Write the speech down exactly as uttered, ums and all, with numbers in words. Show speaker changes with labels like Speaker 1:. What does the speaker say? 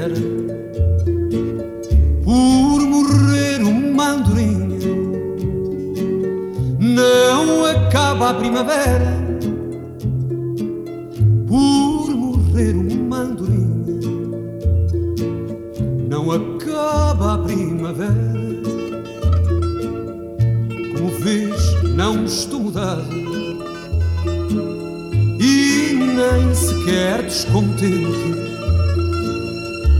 Speaker 1: espera por morrer uma andorinha. Não acaba a primavera por morrer uma andorinha. Não acaba a primavera. Como vês, não estou mudado e nem sequer descontente.